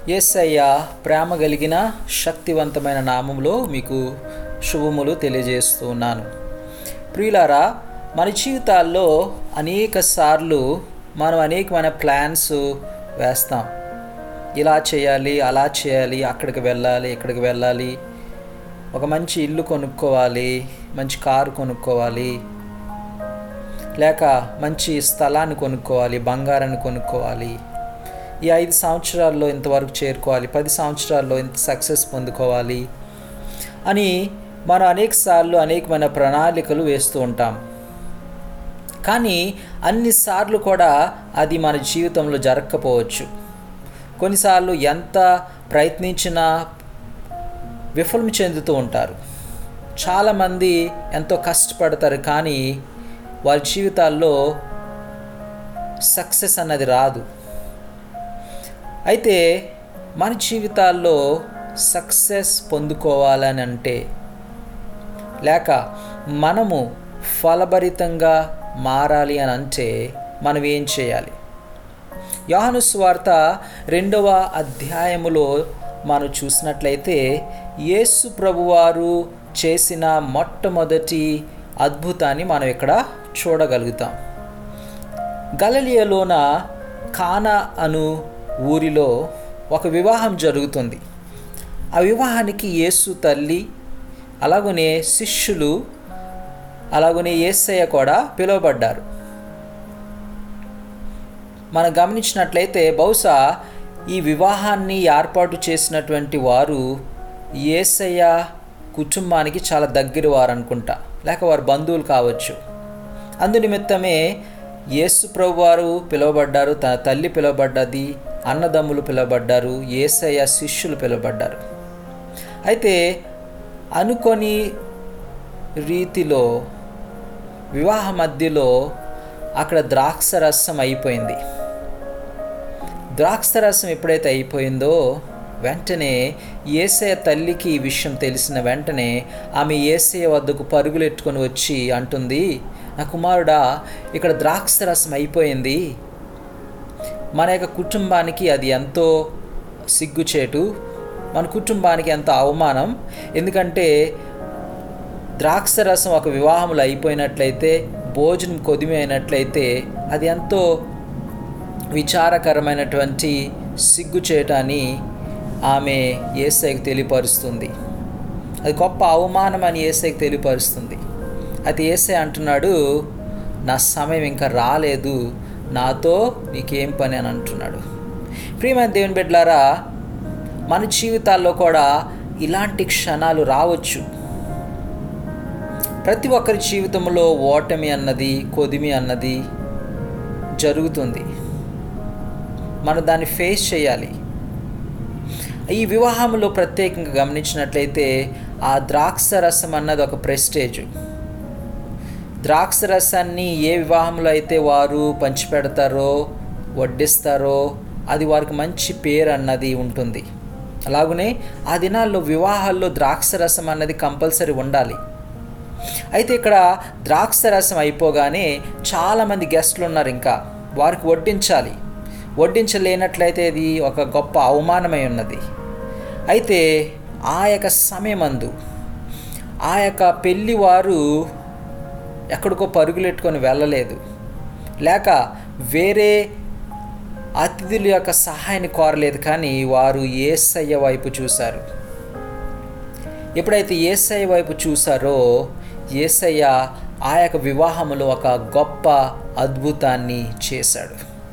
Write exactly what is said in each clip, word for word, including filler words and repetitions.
యేసయ్య ప్రేమ కలిగిన శక్తివంతమైన నామములో మీకు శుభములు తెలియజేస్తూ ఉన్నాను. ప్రియులారా, మన జీవితాల్లో అనేక సార్లు మనం అనేకమైన ప్లాన్స్ వేస్తాం. ఇలా చేయాలి, అలా చేయాలి, అక్కడికి వెళ్ళాలి, ఇక్కడికి వెళ్ళాలి, ఒక మంచి ఇల్లు కొనుక్కోవాలి, మంచి కారు కొనుక్కోవాలి, లేక మంచి స్థలాన్ని కొనుక్కోవాలి, బంగారాన్ని కొనుక్కోవాలి, ఈ ఐదు సంవత్సరాల్లో ఇంతవరకు చేరుకోవాలి, పది సంవత్సరాల్లో ఇంత సక్సెస్ పొందుకోవాలి అని మనం అనేక సార్లు అనేకమైన ప్రణాళికలు వేస్తూ ఉంటాం. కానీ అన్నిసార్లు కూడా అది మన జీవితంలో జరగకపోవచ్చు. కొన్నిసార్లు ఎంత ప్రయత్నించినా విఫలం చెందుతూ ఉంటారు. చాలామంది ఎంతో కష్టపడతారు, కానీ వారి జీవితాల్లో సక్సెస్ అన్నది రాదు. అయితే మన జీవితాల్లో సక్సెస్ పొందుకోవాలని అంటే, లేక మనము ఫలభరితంగా మారాలి అని అంటే మనం ఏం చేయాలి? యోహాను సువార్త రెండవ అధ్యాయములో మనం చూసినట్లయితే యేసు ప్రభువారు చేసిన మొట్టమొదటి అద్భుతాన్ని మనం ఇక్కడ చూడగలుగుతాం. గలిలయలోన కానా అను ఊరిలో ఒక వివాహం జరుగుతుంది. ఆ వివాహానికి యేసు తల్లి, అలాగనే శిష్యులు, అలాగనే యేసయ్య కూడా పిలువబడ్డారు. మనం గమనించినట్లయితే బహుశా ఈ వివాహాన్ని ఏర్పాటు చేసినటువంటి వారు యేసయ్య కుటుంబానికి చాలా దగ్గర వారు అనుకుంటా, లేక వారి బంధువులు కావచ్చు. అందునిమిత్తమే యేసు ప్రభు వారు పిలువబడ్డారు, తన తల్లి పిలువబడ్డది, అన్నదమ్ములు పిలువబడ్డారు, యేసయ్య శిష్యులు పిలువబడ్డారు. అయితే అనుకోని రీతిలో వివాహ మధ్యలో అక్కడ ద్రాక్షరసం అయిపోయింది. ద్రాక్షరసం ఎప్పుడైతే అయిపోయిందో వెంటనే యేసయ్య తల్లికి ఈ విషయం తెలిసిన వెంటనే ఆమె యేసయ్య వద్దకు పరుగులెట్టుకొని వచ్చి అంటుంది, నా కుమారుడా, ఇక్కడ ద్రాక్షరసం అయిపోయింది. మన యొక్క కుటుంబానికి అది ఎంతో సిగ్గుచేటు, మన కుటుంబానికి ఎంతో అవమానం. ఎందుకంటే ద్రాక్షరసం ఒక వివాహంలో అయిపోయినట్లయితే, భోజనం కొదిమి అయినట్లయితే అది ఎంతో విచారకరమైనటువంటి సిగ్గుచేటని ఆమె యేసయ్యకు తెలియపరుస్తుంది. అది గొప్ప అవమానం అని యేసయ్యకు తెలియపరుస్తుంది. అయితే యేసయ్య అంటున్నాడు, నా సమయం ఇంకా రాలేదు, నాతో నీకేం పని అని అంటున్నాడు. ప్రియమైన దేవుని బిడ్డలారా, మన జీవితాల్లో కూడా ఇలాంటి క్షణాలు రావచ్చు. ప్రతి ఒక్కరి జీవితంలో ఓటమి అన్నది, కొదిమి అన్నది జరుగుతుంది. మనం దాన్ని ఫేస్ చేయాలి. ఈ వివాహంలో ప్రత్యేకంగా గమనించినట్లయితే ఆ ద్రాక్షరసం అన్నది ఒక ప్రెస్టేజ్. ద్రాక్షరసాన్ని ఏ వివాహంలో అయితే వారు పంచిపెడతారో, వడ్డిస్తారో, అది వారికి మంచి పేరు అన్నది ఉంటుంది. అలాగనే ఆ దినాల్లో వివాహాల్లో ద్రాక్షరసం అన్నది కంపల్సరీ ఉండాలి. అయితే ఇక్కడ ద్రాక్షరసం అయిపోగానే చాలామంది గెస్టులు ఉన్నారు, ఇంకా వారికి వడ్డించాలి. వడ్డించలేనట్లయితే అది ఒక గొప్ప అవమానమై ఉన్నది. అయితే ఆ యొక్క సమయమందు ఆ యొక్క పెళ్ళివారు ఎక్కడికో పరుగులెట్టుకొని వెళ్ళలేదు, లేక వేరే అతిథుల యొక్క సహాయాన్ని కోరలేదు, కానీ వారు యేసయ్య వైపు చూశారు. ఎప్పుడైతే యేసయ్య వైపు చూశారో యేసయ్య ఆ యొక్క వివాహంలో ఒక గొప్ప అద్భుతాన్ని చేశాడు.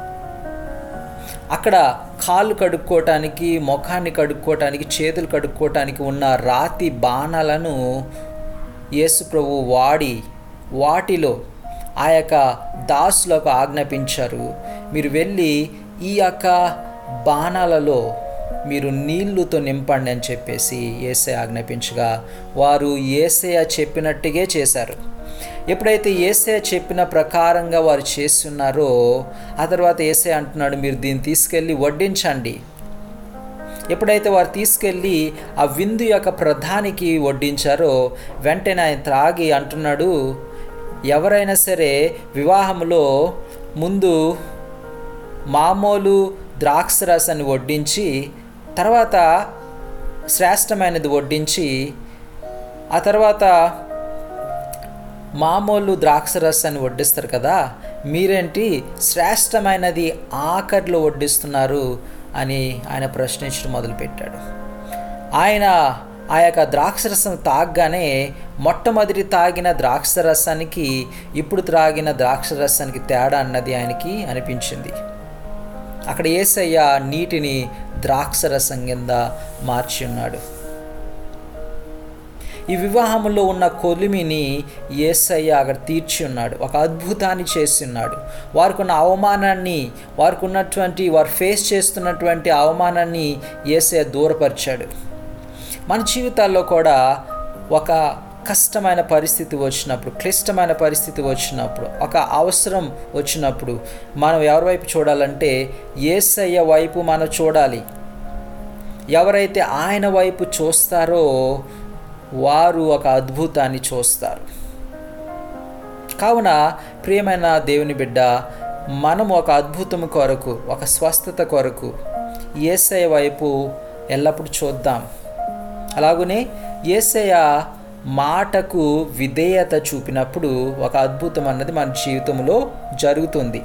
అక్కడ కాళ్ళు కడుక్కోవటానికి, ముఖాన్ని కడుక్కోవటానికి, చేతులు కడుక్కోవటానికి ఉన్న రాతి బాణాలను యేసు ప్రభు వాడి వాటిలో ఆ యొక్క దాసులకు ఆజ్ఞాపించారు, మీరు వెళ్ళి ఈ యొక్క బాణాలలో మీరు నీళ్లుతో నింపండి అని చెప్పేసి యేసయ్య ఆజ్ఞాపించగా వారు యేసయ్య చెప్పినట్టుగా చేశారు. ఎప్పుడైతే యేసయ్య చెప్పిన ప్రకారంగా వారు చేస్తున్నారో ఆ తర్వాత యేసయ్య అంటున్నాడు, మీరు దీన్ని తీసుకెళ్ళి వడ్డించండి. ఎప్పుడైతే వారు తీసుకెళ్ళి ఆ విందు యొక్క ప్రధానికి వడ్డించారో వెంటనే ఆయన త్రాగి అంటున్నాడు, ఎవరైనా సరే వివాహంలో ముందు మామూలు ద్రాక్షరసాన్ని వడ్డించి తర్వాత శ్రేష్టమైనది వడ్డించి ఆ తర్వాత మామూలు ద్రాక్షరసాన్ని వడ్డిస్తారు కదా, మీరేంటి శ్రేష్టమైనది ఆఖరిలో వడ్డిస్తున్నారు అని ఆయన ప్రశ్నించడం మొదలుపెట్టాడు. ఆయన ఆ యొక్క ద్రాక్షరసం తాగగానే మొట్టమొదటి తాగిన ద్రాక్షరసానికి ఇప్పుడు త్రాగిన ద్రాక్షరసానికి తేడా అన్నది ఆయనకి అనిపించింది. అక్కడ యేసయ్య నీటిని ద్రాక్షరసం కింద మార్చి ఉన్నాడు. ఈ వివాహంలో ఉన్న కొలిమిని యేసయ్య అక్కడ తీర్చి ఉన్నాడు, ఒక అద్భుతాన్ని చేసి ఉన్నాడు. వారికి ఉన్న అవమానాన్ని, వారికి ఉన్నటువంటి వారు ఫేస్ చేస్తున్నటువంటి అవమానాన్ని యేసయ్య దూరపరిచాడు. మన జీవితాల్లో కూడా ఒక కష్టమైన పరిస్థితి వచ్చినప్పుడు, క్లిష్టమైన పరిస్థితి వచ్చినప్పుడు, ఒక అవసరం వచ్చినప్పుడు మనం ఎవరి వైపు చూడాలంటే యేసయ్య వైపు మనం చూడాలి. ఎవరైతే ఆయన వైపు చూస్తారో వారు ఒక అద్భుతాన్ని చూస్తారు. కావున ప్రియమైన దేవుని బిడ్డ, మనం ఒక అద్భుతం కొరకు, ఒక స్వస్థత కొరకు యేసయ్య వైపు ఎల్లప్పుడూ చూద్దాం. అలాగనే యేసయ్య మాటకు విధేయత చూపినప్పుడు ఒక అద్భుతం అన్నది మన జీవితంలో జరుగుతుంది.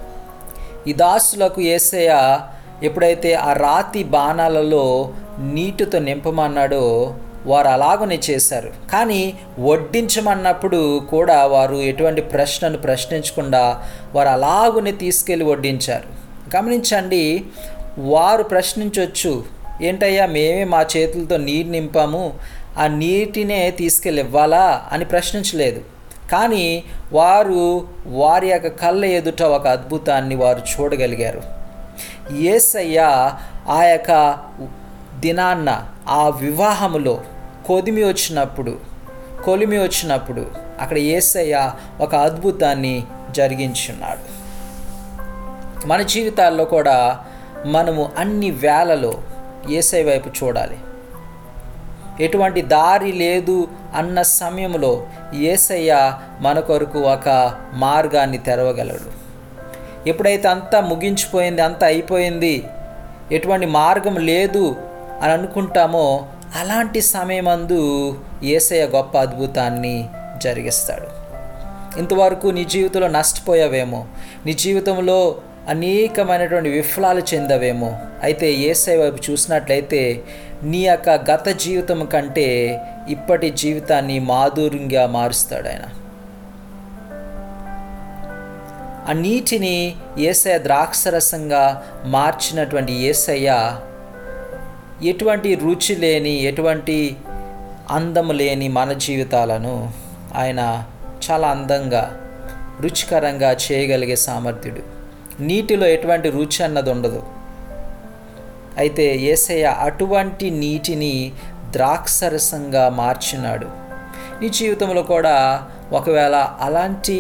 ఈ దాసులకు యేసయ్య ఎప్పుడైతే ఆ రాతి బాణాలలో నీటితో నింపమన్నాడో వారు అలాగనే చేశారు. కానీ వడ్డించమన్నప్పుడు కూడా వారు ఎటువంటి ప్రశ్నను ప్రశ్నించకుండా వారు అలాగనే తీసుకెళ్ళి వడ్డించారు. గమనించండి, వారు ప్రశ్నించవచ్చు, ఏంటయ్యా మేమే మా చేతులతో నీరు నింపాము, ఆ నీటినే తీసుకెళ్ళి ఇవ్వాలా అని ప్రశ్నించలేదు. కానీ వారు వారి యొక్క కళ్ళ ఎదుట ఒక అద్భుతాన్ని వారు చూడగలిగారు. యేసయ్య ఆ యొక్క దినాన్న ఆ వివాహములో కొలిమి వచ్చినప్పుడు కొలిమి వచ్చినప్పుడు అక్కడ యేసయ్య ఒక అద్భుతాన్ని జరిగించున్నాడు. మన జీవితాల్లో కూడా మనము అన్ని వేళలో యేసయ్య వైపు చూడాలి. ఎటువంటి దారి లేదు అన్న సమయంలో యేసయ్య మన కొరకు ఒక మార్గాన్ని తెరవగలడు. ఎప్పుడైతే అంతా ముగించిపోయింది, అంతా అయిపోయింది, ఎటువంటి మార్గం లేదు అని అనుకుంటామో అలాంటి సమయమందు యేసయ్య గొప్ప అద్భుతాన్ని జరిగిస్తాడు. ఇంతవరకు నీ జీవితంలో నష్టపోయావేమో, నీ జీవితంలో అనేకమైనటువంటి విఫలాలు చెందావేమో, అయితే యేసయ్య వైపు చూసినట్లయితే నీ యొక్క గత జీవితం కంటే ఇప్పటి జీవితాన్ని మాధుర్యంగా మారుస్తాడు ఆయన. ఆ నీటిని యేసయ్య ద్రాక్షరసంగా మార్చినటువంటి యేసయ్య ఎటువంటి రుచి లేని, ఎటువంటి అందము లేని మన జీవితాలను ఆయన చాలా అందంగా, రుచికరంగా చేయగలిగే సామర్థ్యుడు. నీటిలో ఎటువంటి రుచి అన్నది ఉండదు. అయితే యేసయ్య అటువంటి నీటిని ద్రాక్షరసంగా మార్చినాడు. నీ జీవితంలో కూడా ఒకవేళ అలాంటి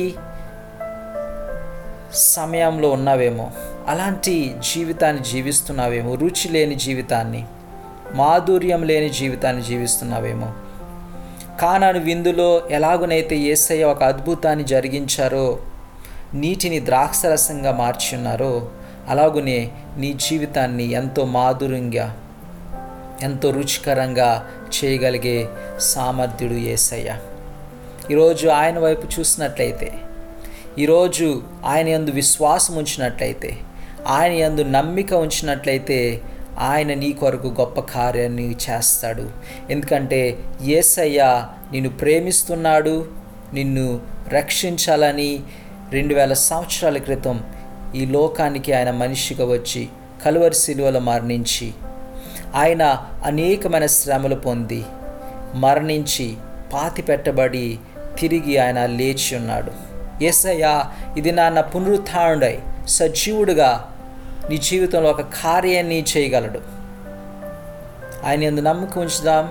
సమయంలో ఉన్నావేమో, అలాంటి జీవితాన్ని జీవిస్తున్నావేమో, రుచి లేని జీవితాన్ని, మాధుర్యం లేని జీవితాన్ని జీవిస్తున్నావేమో. కానాను విందులో ఎలాగునైతే యేసయ్య ఒక అద్భుతాన్ని జరిగించారో, నీటిని ద్రాక్షరసంగా మార్చి ఉన్నారో, అలాగునే నీ జీవితాన్ని ఎంతో మాధుర్యంగా, ఎంతో రుచికరంగా చేయగలిగే సామర్థ్యుడు యేసయ్య. ఈరోజు ఆయన వైపు చూసినట్లయితే, ఈరోజు ఆయన యందు విశ్వాసం ఉంచినట్లయితే, ఆయన యందు నమ్మిక ఉంచినట్లయితే ఆయన నీ కొరకు గొప్ప కార్యాన్ని చేస్తాడు. ఎందుకంటే యేసయ్య నిన్ను ప్రేమిస్తున్నాడు, నిన్ను రక్షించాలని రెండు వేల సంవత్సరాల క్రితం ఈ లోకానికి ఆయన మనిషిగా వచ్చి కలువరి శిలువలో మరణించి, ఆయన అనేకమైన శ్రమలు పొంది మరణించి పాతి పెట్టబడి తిరిగి ఆయన లేచి ఉన్నాడు. యేసయ్య ఇది నాన్న పునరుత్థానుడై సజీవుడుగా నీ జీవితంలో ఒక కార్యాన్ని చేయగలడు. ఆయన యందు నమ్మకం ఉంచుదాం,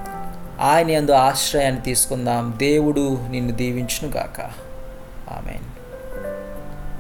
ఆయన యందు ఆశ్రయాన్ని తీసుకుందాం. దేవుడు నిన్ను దీవించును గాక. ఆమేన్.